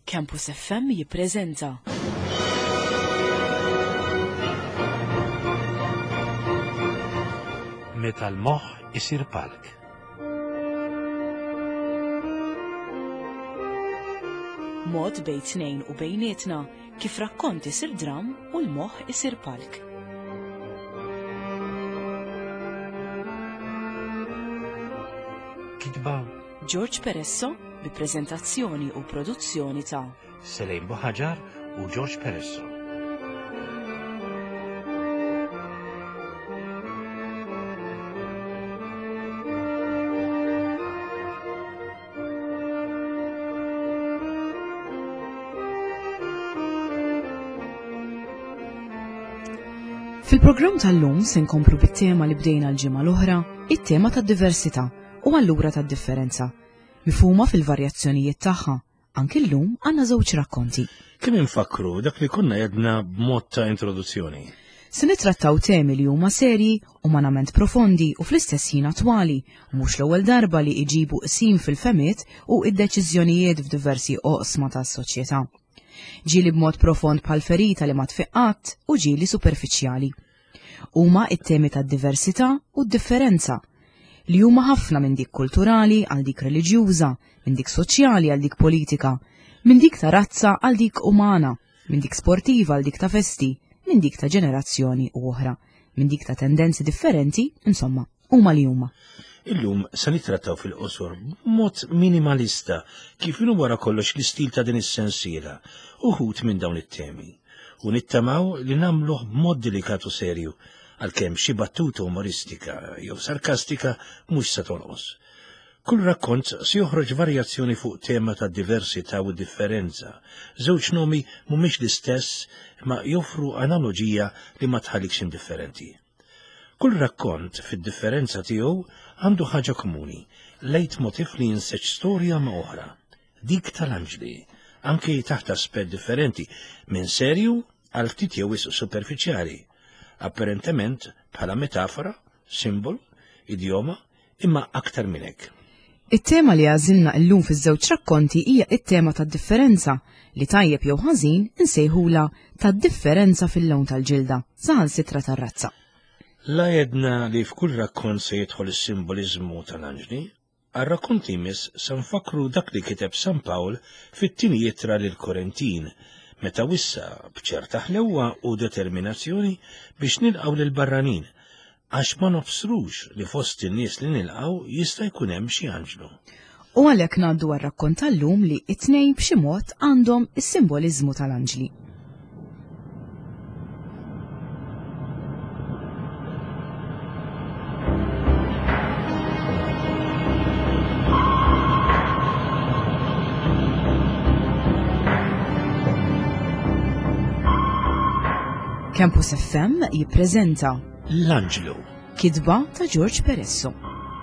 Campus FM jippreżenta. Meta l-moħħ isir palk. Mod bejn tnejn u bejnietna kif rakkont isir dram u l-moħħ isir palk. Kitba George Peresso bi preżentazzjoni u produzzjoni ta' Selejn Buħaġar u George Peresso. Fil-programm tal-lum se nkomplu bit-tema li bdejna l-ġimgħa l-oħra, it-tema tad-diversità u allura tad-differenza, mifhuma fil-varjazzjonijiet tagħha. Anki llum għandna żewġ rakkonti. Kemm infakru dak li konna jedna b'mod ta' introduzzjoni. Se nittrattaw temi li huma serji, umanament profondi u fl-istess ħin attwali, u mhux l-ewwel darba li iġibu qsim fil-femiet u id-deċiżjonijiet f'diversi oqsma tas-soċjetà. Ġieli b'mod profond bħal ferita li ma tfiqqat u ġieli superfiċjali. Huma it-temi tad-diversità u d-differenza li huma ħafna minn dik kulturali għal dik reliġjuża, minn dik soċjali għal dik politika, minn dik ta' razza għal dik umana, minn dik sportiva għal dik ta' festi, minn dik ta' ġenerazzjoni u oħra, minn dik ta' tendenzi differenti, insomma, huma li huma. Illum se nittrattaw fil-qosor b'mod minimalista kif inhu wara kollox l-istil ta' din is-sensiela uħud minn dawn it-temi u nittamaw li nagħmluh b'mod delikatu serju għalkemm xi battuta umoristika jew sarkastika mhux se tolqos. Kull rakkont se joħroġ varjazzjoni fuq tema ta' diversità u differenza. Żewġ nomi mhumiex l-istess ma joffru analoġija li ma tħallikx indifferenti. Kull rakkont fid-differenza tiegħu għandu ħaġa komuni, lejtmotiv li jinseċ storja ma' oħra, dik tal-anġli, anke taħt aspett differenti, minn serju għal ftit jew superfiċjali, apparentement bħala metafora, simbol, idioma, imma aktar minn hekk. It-tema li għażilna llum fiż-żewġ rakkonti hija it-tema tad-differenza li tajjeb jew ħażin insejħula tad-differenza fil-lawn tal-ġilda, saħansitra tar-razza. La jedna li f'kull rakkont se jidħol is-simboliżmu tal-anġli, għar-rakkont imis se nfakru dak li kiteb San Pawl fit-tieni jittra lil Korintin, meta wissa b'ċerta ħlewwa u determinazzjoni biex nilqgħu lil barranin, għax ma nobsrux li fost in-nies li nilqgħu jista' jkun hemm xi anġlu. U għalhekk ngħaddu għar-rakkont tal-lum li t-tnejn b'xi mod għandhom is-simboliżmu tal-anġli. Campus FM jippreżenta L-Anġlu, kitba ta' George Peresso.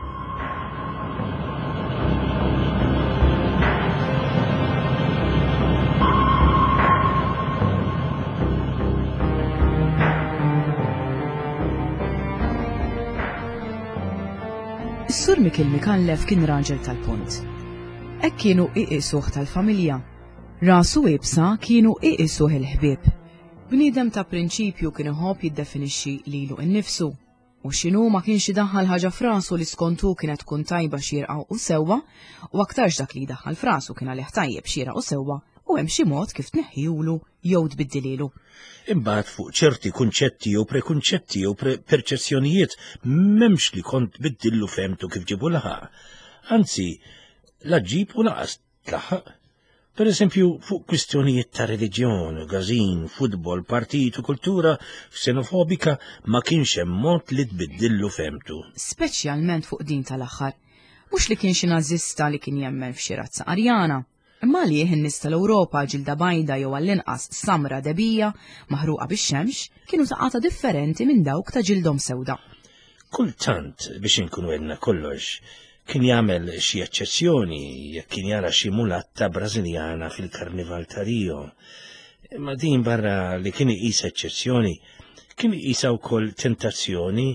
Is-Sur Mikil Mikallef kien raġel tal-punt. Hekk kienu iqisuh tal-familja. Rasu ibsa kienu iqisuh il-ħbieb. Bniedem ta' prinċipju kien iħobb jiddefinixxi lilu innifsu u x'inhu ma kienx idaħħal ħaġa f'rasu li skontu kienet tkun tajba xierqa u sewwa u aktarx dak li jdaħħal f'rasu kien għalih tajjeb xierqa u sewwa u hemm xi mod kif tneħħilu jew tbiddililu. Imbagħad fuq ċerti kunċetti jew prekunċetti jew perċezzjonijiet m'hemmx li kont biddillu femtu kif ġibu laħaq. Anzi, la ġib u laqas tlaħħaq. Per eżempju, fuq kwistjonijiet ta' reliġjon, gazin, futbol, partit u kultura xenofobika ma kienx hemm mod li tbiddillu femtu. Speċjalment fuq din tal-aħħar. Mhux li kien xi nażista li kien jemmen f'xi razza Arjana, imma li in-nies tal-Ewropa ġilda bajda jew għall-inqas samra debija maħruqa bix-xemx kienu taqata differenti minn dawk ta' ġildhom sewda. Kultant biex inkunu għedna kollox, kien jagħmel xi eċċezzjoni jekk kien jara xi mulatta Brażiljana fil-Karnival ta' Rio. Imma din barra li kien iqis eċċezzjoni, kien iqisha wkoll tentazzjoni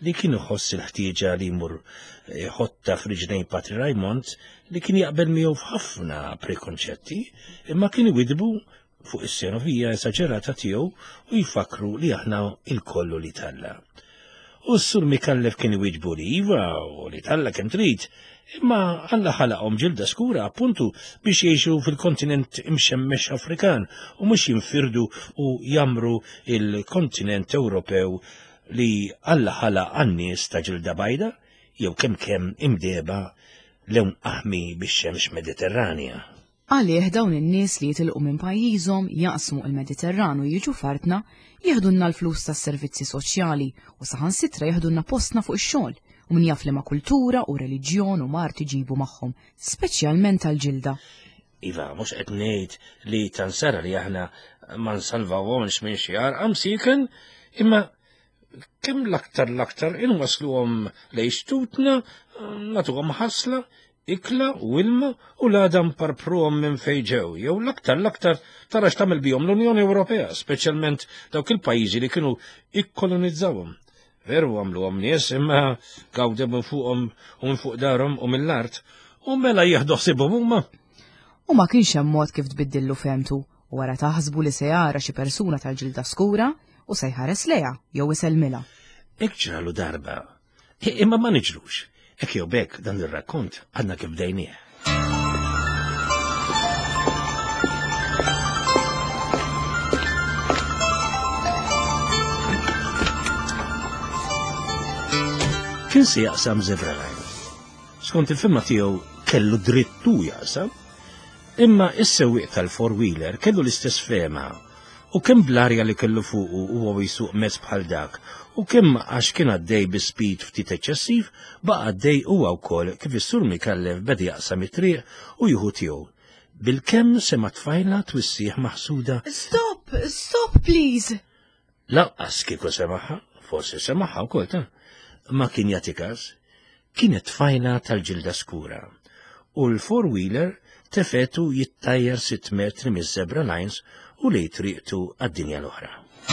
li kien iħoss il-ħtieġa li jmur ħotta f'riġnejn Patri Raymond li kien jaqbel miegħu f'ħafna prekonċetti imma kien iwidbu fuq is-xenofija esaġerata tiegħu u jfakru li aħna il-kollu li talla. U s-sur Mikallef kien iwieġbu li iva u li talla kemm trid, imma Alla ħalaqhom ġilda skura appuntu biex jgħixu fil-kontinent imxemmex Afrikan u mhux jinfirdu u jamru il-kontinent Ewropew li Alla ħalaq għan-nies ta' ġilda bajda jew kemm imdeba lewn aħmi bix-xemx Mediterranja. Għalih dawn in-nies li jitilqu minn pajjiżhom jaqsmu l-Mediterran u jiġu fartna jieħdulna l-flus tas-servizzi soċjali u saħansitra jieħdulna postna fuq ix-xogħol u min jaf li ma' kultura u reliġjon u mart iġibu magħhom, speċjalment tal-ġilda. Iva, mhux qed ngħid li tansara li aħna ma nsalvawhomx minn xi għarqam sieken, imma kemm l-aktar inwasluhom lejn xtutna, nagħtuhom ħasla, ikla u ilma u l-għadam parpruhom minn fejn ġew, jew l-aktar tara x'tagħmel bihom l-Unjoni Ewropea, speċjalment dawk il-pajjiżi li kienu ikkolonizzawhom. Veru għamluhom nies imma gawdew minn fuqhom u minn fuq darhom u mill-art u mela jieħdu ħsiebhom huma. U ma kienx hemm mod kif tbiddillu femtu u wara taħsbu li se jara xi persuna tal-ġilda skura u se jħares lejha jew isellmilha. Hekk ġralu darba, imma ma niġrux. Hekk jew bekk dan ir-rakkont għandna kif bdejnieh. Kien se jaqsam Zebra Line. Skont il-filma tiegħu kellu drittu jaqsam, imma is-sewwieq tal-four-wheeler kellu l-istess fema u kemm bl-arja li kellu fuqu huwa jsuq mezz bħal dak u kemm għax kien għaddej bi speed ftit eċċessiv baqa' għaddej huwa wkoll kif is-sur Mikallef beda jaqsam it-triq u jieħu tiegħu. Bil-kemm sema tfajla twissieħ maħsuda. Stop, please! Laqqas kieku semaħħa, forsi semaħħa wkoll ta' ma kien jagħti każ, kienet tfajla tal-ġilda skura u l-four-wheeler tefetu jittajjar 6 metri miż-Zebra Lines u li triqtu għad-dinja l-oħra.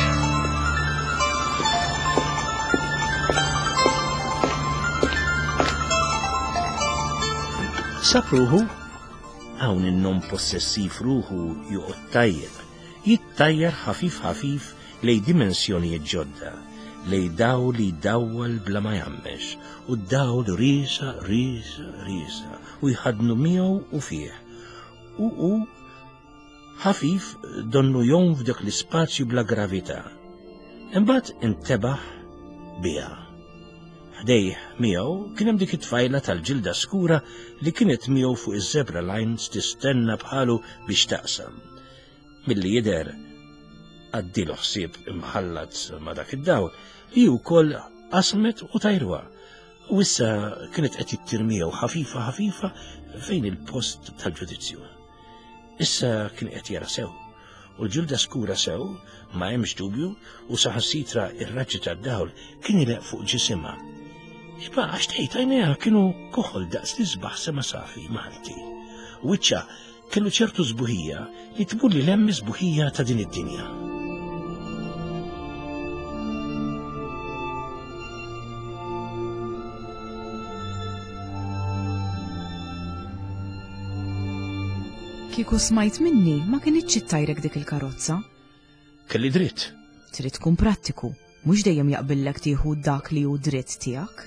Sapruħu, hawn in-non possessiv ruħu juqgħod jittajjar ħafif lej dimensjonijiet ġodda, lej daw li dawwal bla ma jammex u daw li risa u jħadnu miegħu u fih. U ħafif donnu jom f'dak l-ispazju bla gravità. Imbagħad intebaħ biha. Ħdejh miegħu kien hemm dik it-tfajla tal-ġilda skura li kienet miegħu fuq iż-Zebra Lines tistenna bħalu biex taqsam. Milli jidher għaddilu ħsieb imħallat ma' dak id-dawl li wkoll qasmet u tajrwa. U issa kienet qed ittir miegħu ħafifa fejn il-post tal-ġudizzju. Issa kien qed jara sew, u l-ġilda skura sew, ma hemmx dubju, u saħansitra ir-raġġi tad-dawl kien jileq fuq ġisimha. Iba għax tgħid għajnejha kienu koħol daqs li sbaħ sema safi Malti. Wiċċa kellu ċertu żbuħija li tmur li hemm żbuħija ta' din id-dinja. Kieku smajt minni ma kienitx ittajrek dik il-karozza. Kelli dritt. Trid tkun prattiku, mhux dejjem jaqbillek tieħu dak li hu dritt tiegħek.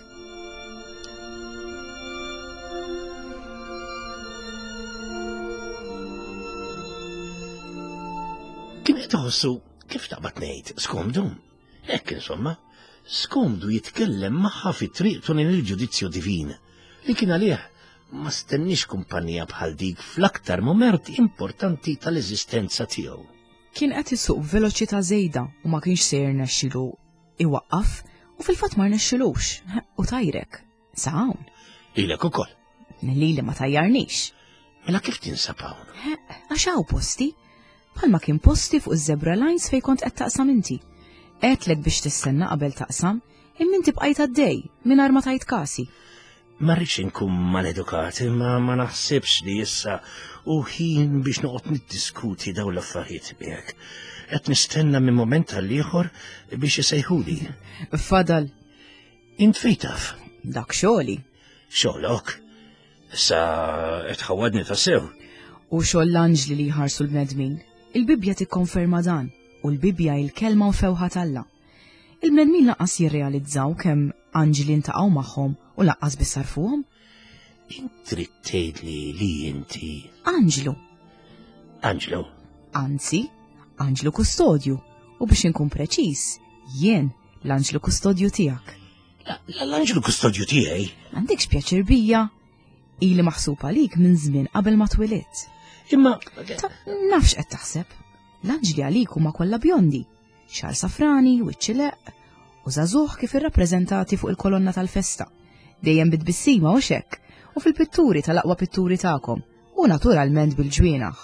Kien qed iħossu kif taqbad ngħid skomdu. Hekk insomma, skomdu jitkellem magħha fit-triq tul il-ġudizzju divin li kien għalih ma stennix kumpanija bħal dik fl-aktar moment importanti tal-eżistenza tiegħu. Kien qed isuq veloċità żejda u ma kienx se jirnexxielu iwaqqaf u fil-fatt ma rnexxilux u tajrek. Sa hawn. Lilek ukoll. Lili ma tajjarnix. Mela kif tinsab hawn? Għax hawn posti. Bħalma kien posti fuq iż-Zebra Lines fejn kont qed taqsam inti. Qedlek biex tistenna qabel taqsam, imma inti bqajt għaddej mingħajr ma tajt kasi. Ma rridx inkun mal-edukat, imma ma naħsibx li issa u ħin biex noqgħod niddiskuti daw l-affarijiet miegħek. Qed nistenna minn moment għal ieħor biex isejħuli. Fadal. Int fejtaf. Dak xogħli. Xogħlok. Issa qed ħawadni ta' sew. U xogħol l-anġli li jħarsu l-bnedmin. Il-Bibja tikkonferma dan u l-Bibja il-kelma u fewħa Alla. Il-bnedmin laqqas jirrealizzaw kemm anġli ntaqgħu magħhom u laqqas biss sarfuhom. Int trid tgħidli li inti. Anġlu. Anġlu. Anzi, Anġlu kustodju. U biex inkun preċiż, jien l-Anġlu kustodju tiegħek. L-Anġlu kustodju tiegħi? M'għandekx pjaċir bija. Ili maħsuba għalik minn żmien qabel ma twilit. Imma Nafx qed taħseb. L-anġli għalik huma kollha bjondi, xar safrani, wiċċileq, u żagħżugħ kif irrappreżentati fuq il-kolonna tal-festa. Dejjem bitbissima u xekk, u fil-pitturi tal-aqwa pitturi tagħkom, u naturalment bil-ġwienaħ.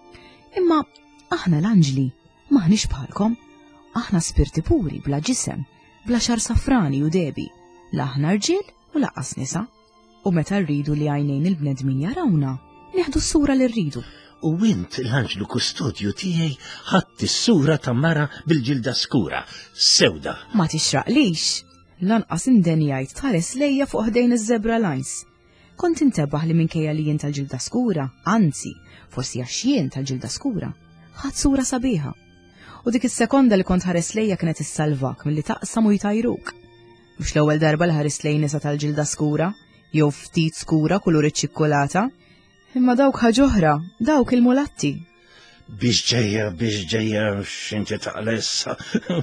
Imma aħna l-anġli maħniex bħalkom. Aħna spirti puri bla ġisem, bla xar safrani u debi, la aħna rġiel u laqqas nisa. U meta rridu li għajnejn il-bnedmin jarawna, neħdu s-sura li rridu. U int l-anġlu kustodju tiegħi ħadd is-sura ta' mara bil-ġilda skura, sewda. Ma tixraqlix, lanqas indenjajt tħares lejja fuq ħdejn iż-zebra lines. Kont intebaħ li minkejja li jien tal-ġilda skura, anzi, forsi għax jien tal-ġilda skura, ħadd sura sabiħa. U dik is-sekonda li kont ħares lejja kienet issalvak milli taqsam u jtajruk. Mhux l-ewwel darba li ħares lejn nisa tal-ġilda skura, jew ftit skura kulur iċ-ċikkolata, imma dawk ħaġoħra, dawk il-mulatti. Biex ġejja x'inti taqla issa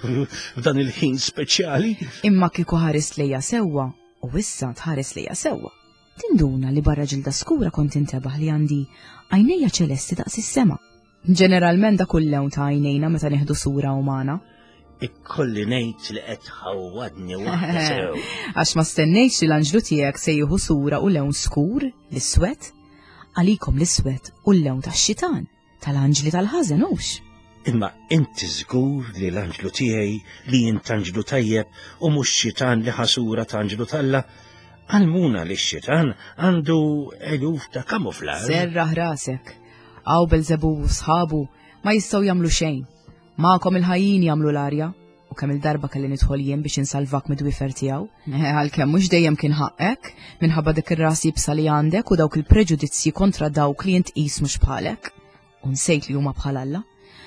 f'dan il-ħin speċjali. Imma kieku ħares lejja sewwa, u issa tħares lejja sewwa. Tinduna li barra ġilda skura kont intebaħ li għandi għajnejja ċelesti daqs is-sema. Ġeneralment da kull lewn ta' għajnejna meta nieħdu sura umana. Ikkolli ngħid li qed ħawwadni waħda sew. Għax ma stennejx li l-anġlu tiegħek se jieħu sura u lewn skur, l-iswed, għalikom l-iswed u l-lewn tax-xitan, tal-anġli tal-ħażen hux. Imma inti żgur li l-anġlu tiegħi li int anġlu tajjeb u mhux xitan li ħasura ta' anġlu Alla, għalmuna li x-xitan għandu eluf ta' kamuflaġġ. Serraħ rasek, għaw Belzebu u sħabu ma jistgħu jagħmlu xejn. Ma'kom il-ħajjin jagħmlu l-arja, u kemm il-darba kelli nidħol jien biex insalvak mid-wifer tiegħu. Għalkemm mhux dejjem kien ħaqek, minħabba dik ir-ras jibsa li għandek u dawk il-preġudizzji kontra dawk li int qis mhux bħalek, u nsejt li huma bħal Alla.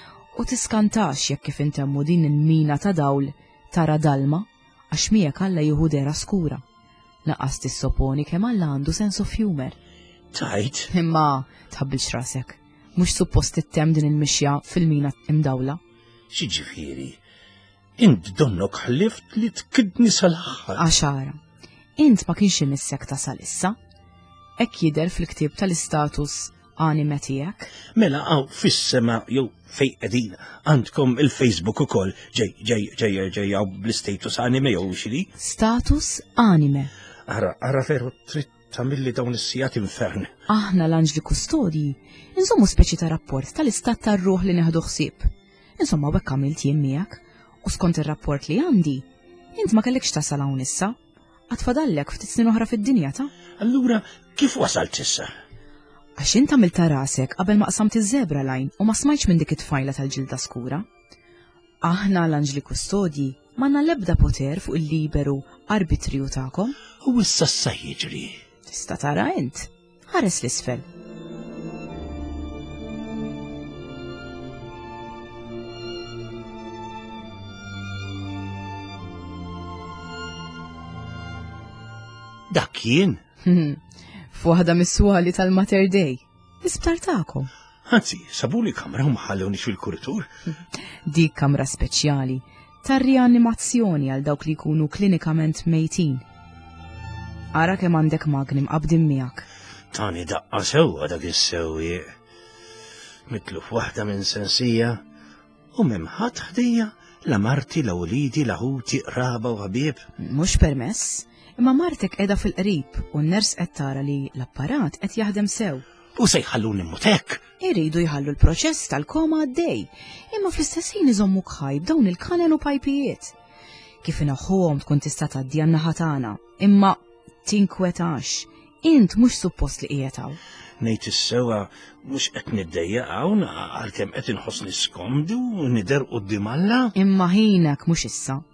U tiskantax jekk kif intemmu din il-mina ta' dawl tara dalma, għax miegħek Alla jieħu dera skura. Laqqas tissoponi kemm Alla għandu sense of humor. Tajt? Imma tħabbilx rasek, mhux suppost tittem din il-mixja fil-mina imdawla. Xiġifieri, int donnok ħlift li tkidni sal-aħħar. Għaxara, int ma kienx imissek ta' salissa. Hekk jidher fil-ktieb tal-istatus anime tiegħek. Mela għaw fis-sema jew fejn qegħdin għandkom il-Facebook ukoll ġej bl-istatus anime jew xiri? Status anime. Ara veru trid tagħmilli dawn is-sigħat infern. Aħna l-anġli kustodji insommu speċi ta' rapport tal-istat tar-ruħ li neħdu ħsieb. Insomma, bekk għamilt jien miegħek, u skont ir-rapport li għandi, int ma kellekx tasal hawn issa, għatfadallek ftit snin oħra fid-dinja ta'. Allura kif wasalt issa? Għax int għamilta rasek qabel ma qsamt iż-żebra lajn u ma smajtx minn dik it-tfajla tal-ġilda skura. Aħna l-anġli kustodji m'għandna l-ebda poter fuq il-liberu arbitriju tagħkom. U issa sa jiġri. Tista' tara int, ħares l-isfel. Dak jien? F'waħda mis-swali tal-Mater Dei, l-isptar tagħkom. Anzi, sabuli kamra u maħallewniex fil-kuritur. Dik kamra speċjali tar-rianimazzjoni għal dawk li jkunu klinikament mejtin. Ara kemm għandek magnim qabdin miegħek. Tani daqqa sewwa dak is-sewwieq. Mitlu f'waħda minn sensija u memħat ħdejja la marti la wlidi la ħuti qraba u ħbieb. Mhux permess, imma martek qiegħda fil-qrib u n-ners qed tara li l-apparat qed jaħdem sew. U se jħalluni mutek. Iridu jħallu l-proċess tal-koma għaddej, imma fl-istess ħin iżommu kħajb dawn il-kanen u pajpijiet. Kif inaħħuhom tkun tista' tgħaddi għan-naħa tagħna, imma tinkwetax, int mhux suppost li qiegħed hawn. Ngħid is-sewwa mhux qed niddejjaq hawn għalkemm qed inħossni skomdu u nidher quddiem Alla. Imma ħinek mhux issa.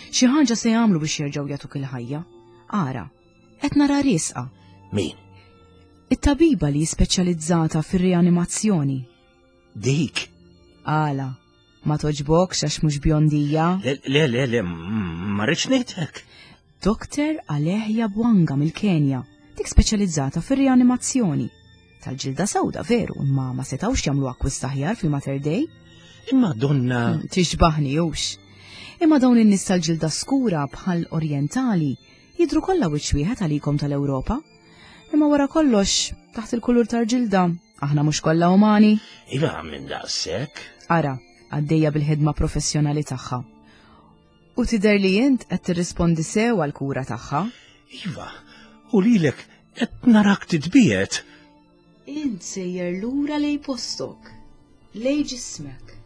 Xi ħaġa se jagħmlu biex jerġgħu jagħtuk il-ħajja. Ara, qed nara riesqa. Min? It-tabiba li speċjalizzata fir-rianimazzjoni. Dik. Għala, ma toġbokx għax mhux bjondija? Le, ma rridx ngħidlek. Dr. Alehja Bwanga mill-Kenja, dik speċjalizzata fir-rianimazzjoni. Tal-ġilda sewda veru, imma ma setawx jagħmlu akkwist aħjar fil-Mater Dei. Imma donna. Tixbaħni hux. Imma dawn in-nies tal-ġilda skura bħal orjentali jidru kollha wiċċ wieħed għalikom tal-Ewropa. Imma wara kollox, taħt il-kulur tal-ġilda, aħna mhux kollha umani. Iva minn daqshekk. Ara, għaddejja bil-ħidma professjonali tagħha. U tidher li int qed tirrispondi sew għall-kura tagħha. Iva, u lilek qed narak titbiet. Int sejjer lura lej postok, lej ġismek.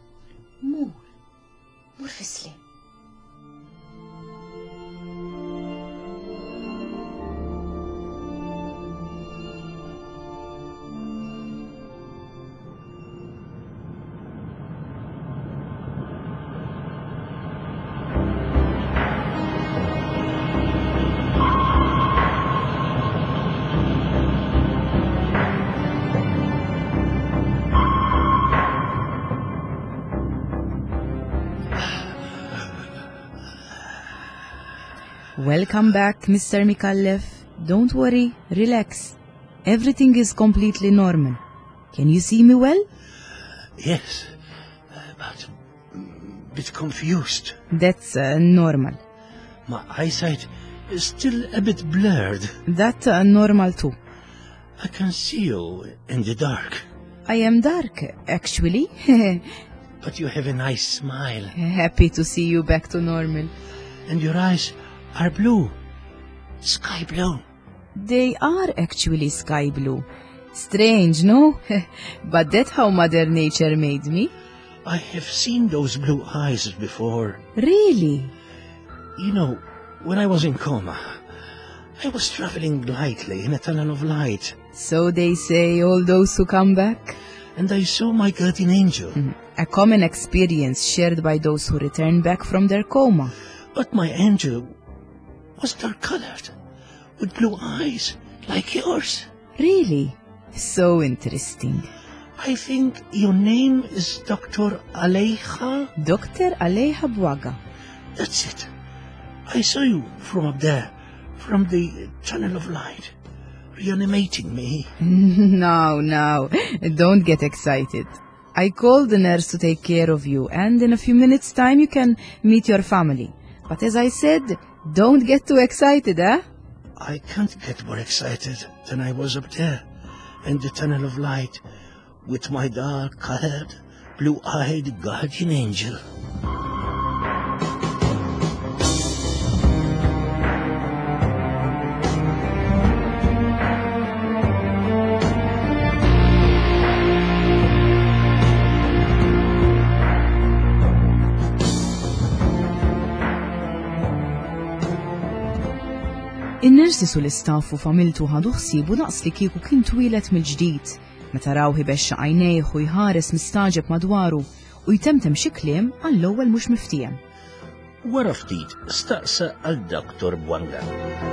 Mur fisli. Welcome back, Mr. Mikallef. Don't worry, relax. Everything is completely normal. Can you see me well? Yes, but a bit confused. That's normal. My eyesight is still a bit blurred. That's normal too. I can see you in the dark. I am dark, actually. But you have a nice smile. Happy to see you back to normal. And your eyes are blue. Sky blue. They are actually sky blue. Strange, no? But that's how Mother Nature made me. I have seen those blue eyes before. Really? You know, when I was in coma, I was traveling lightly in a tunnel of light. So they say all those who come back? And I saw my guardian angel. A common experience shared by those who return back from their coma. But my angel was dark-colored, with blue eyes, like yours. Really? So interesting. I think your name is Dr. Alehja? Dr. Alehja Bwanga. That's it. I saw you from up there, from the tunnel of light, reanimating me. Now, don't get excited. I called the nurse to take care of you, and in a few minutes' time you can meet your family. But as I said, don't get too excited, eh? I can't get more excited than I was up there, in the tunnel of light, with my dark-colored, blue-eyed guardian angel. In-nersi su l-istaffu familtu ħadu ħsibu naqs li kieku kien twilet mill-ġdid, meta raw ħibexxa għajnejh u jħares mistaġeb madwaru u jtemtem xi kliem għall-ewwel mhux miftijem. Wara ftit staqsa għal Dr. Bwanga.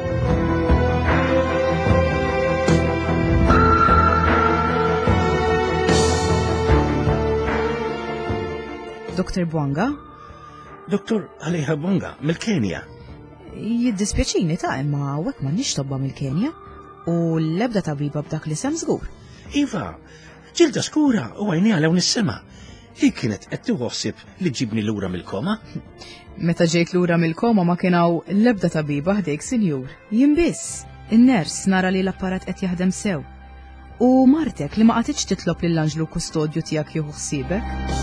Dr. Bwanga? Dr. Alehja Bwanga, mill-Kenja. Jiddispjaċini ta' imma għek ma nix tobba mill-Kenja u l-ebda tabiba b'dak li sem żgur. Iva, ġilda skura u għajni għalew nis-sema. Hi kienet qed tiħossib li ġibni lura mill-koma? Meta ġejt lura mill-koma ma kienaw l-ebda tabiba ħdejk sinjur. Jien biss, in-ners nara li l-apparat qed jaħdem sew. U martek li ma qatitx titlob lill-anġlu kustodju tiegħek jieħu ħsiebek.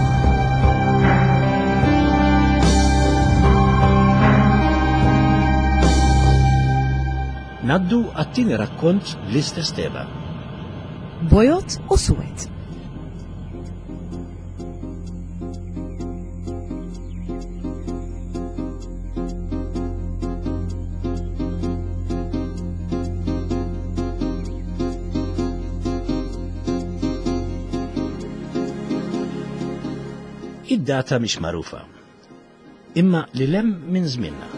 Naddu għattini rakkont l-istess tema. Bojot u Suwed. Id-data mhix magħrufa. imma li lem minn żminna.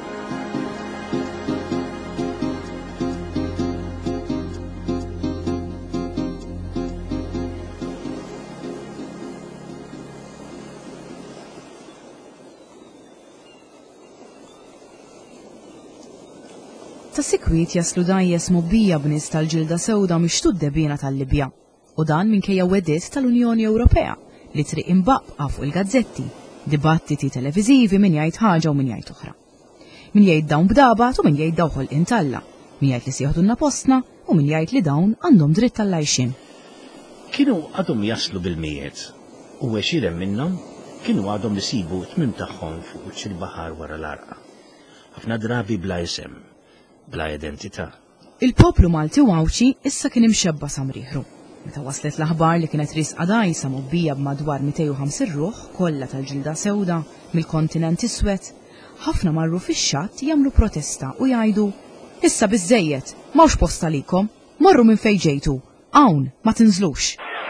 Ta' sikwit jaslu dajjes mobbija b'nies tal-ġilda sewda mixtud debina tal-Libja u dan minkejja weddiet tal-Unjoni Ewropea li triq imbaqqa fuq il-gazzetti, dibattiti televiżivi min jgħid ħaġa u min jgħid oħra. Min jgħid dawn b'dabat u min jgħid dawħol intalla, min jgħid li sieħdulna postna u min jgħid li dawn għandhom dritt tal-lajxin. Kienu għadhom jaslu bil-mijiet u għexieren minnhom kienu għadhom isibu tmim tagħhom fuq wiċċ il-baħar wara l-arqa. Ħafna drabi bla isem, bla identità. Il-poplu Malti u Għawċi issa kien imxebba samriħru. Meta waslet l-aħbar li kienet risqa dajsa mobbija b'madwar 250 ruħ kollha tal-ġilda sewda mill-kontinent iswed, ħafna marru fix-xatt jagħmlu protesta u jgħidu: "Issa biżejjed, m'hawnx posta likom, morru minn fejn ġejtu, hawn ma tinżlux."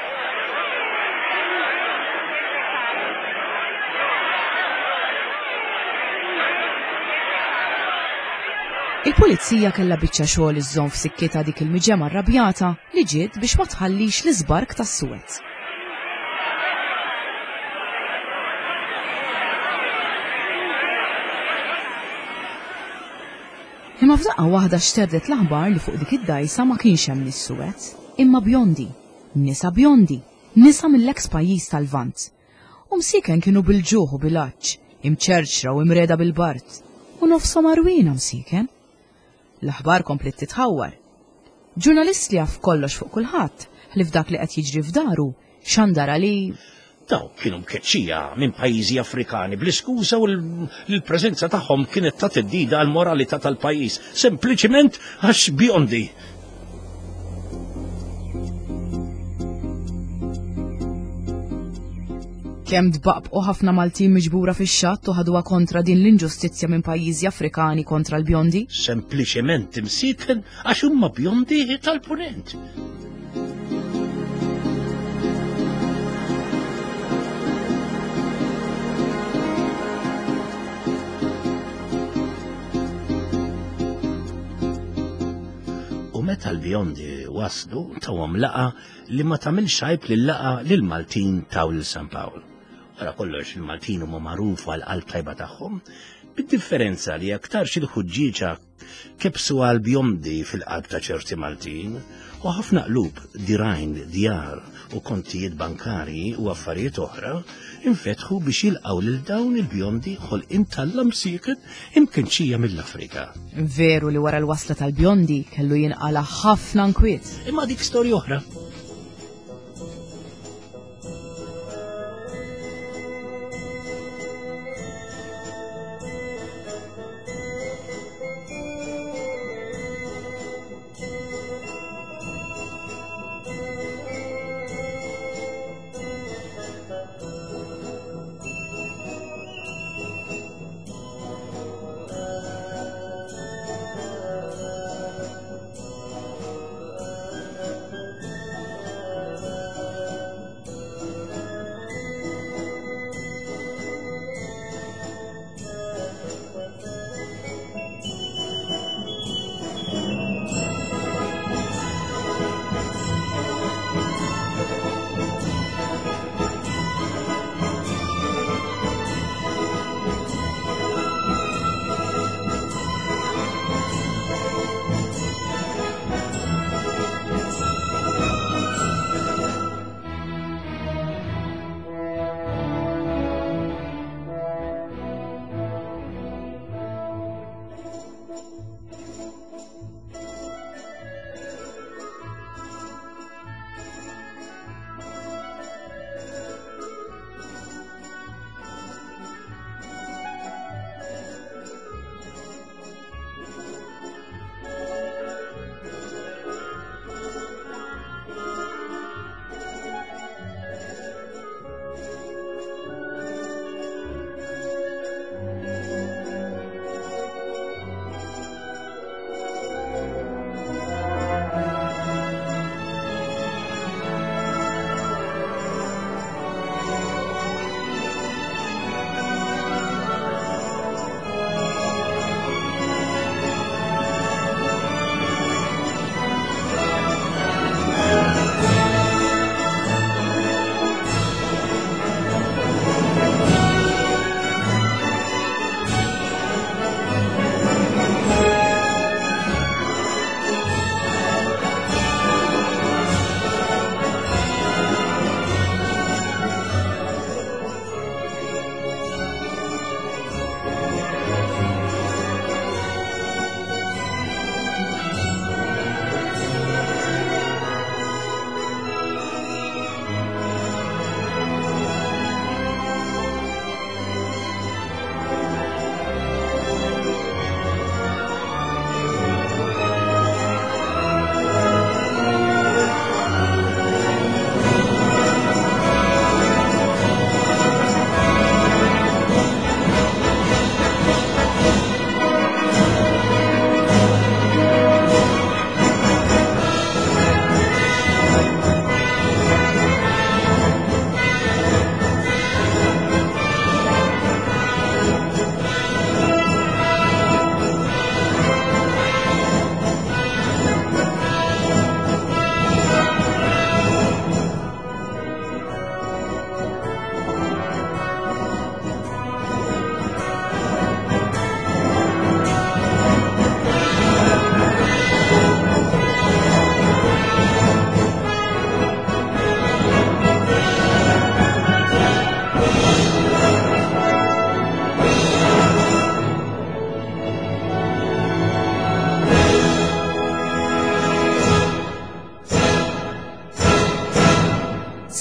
Il-pulizija kellha biċċa xogħol iżżomm f'sikkieta dik il-miġema arrabjata li ġiet biex ma tħallix l-iżbark tas-Suez. Imma f'daqqa waħda xterdet l-aħbar li fuq dik id-dajsa ma kienx hemm nis-Suez, imma bjondi, nisa bjondi, nisa mill-eks pajjiż tal-Lvant. U msiken kienu bil-ġuħ u bil-għaġġ, imċerċra u imreda bil-bart, u nofshom arwina msiken. L-aħbar komplet titħawwar. Ġurnalist li jaf kollox fuq kulħadd li f'dak li qed jiġri f'daru xandara li Daw kienu mkeċċija minn pajjiżi Afrikani bl-iskuża u l-preżenza tagħhom kienet ta' teddida għall moralità tal-pajjiż, sempliċiment għax bjondi. kemm dbaqbqu ħafna Maltin miġbura fix-xatt u ħadwa kontra din l-inġustizzja minn pajjiżi Afrikani kontra l-bjondi? Sempliċement imsiken għax huma bjondi tal-punent. U meta l-bjondi waslu tawhom laqa li ma tagħmilx għajb lill-laqa lill-Maltin taw lil San Pawl. Wara kollox il-Maltin huma magħrufa għal qalb tajba tagħhom, bid-differenza li aktarx il-ħuġġieġa kebsu għal bjondi fil-qalb ta' ċerti Maltin u ħafna qlub dirajn djar u kontijiet bankari u affarijiet oħra infetħu biex jilqgħu lil dawn il-bjondi ħolqien tal-lamsiket imkenċija mill-Afrika. Veru li wara l-wasla tal-bjondi kellu jinqala ħafna nkwiet. Imma dik storja oħra.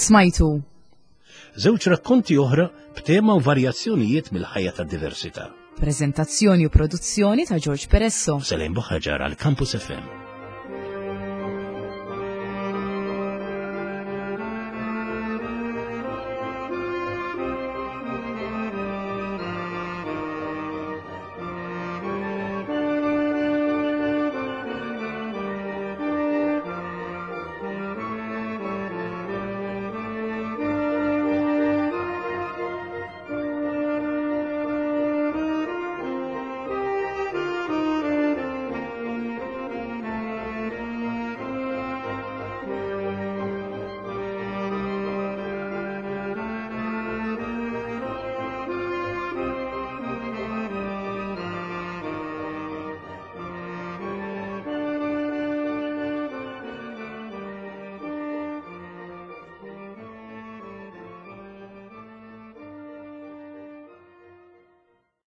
smajtu. Żewġ rakkonti oħra b'tema u varjazzjonijiet mill-ħajja tad-diversità. Preżentazzjoni u produzzjoni ta' George Peresso. Selejn Boħħaġar għal Campus FM.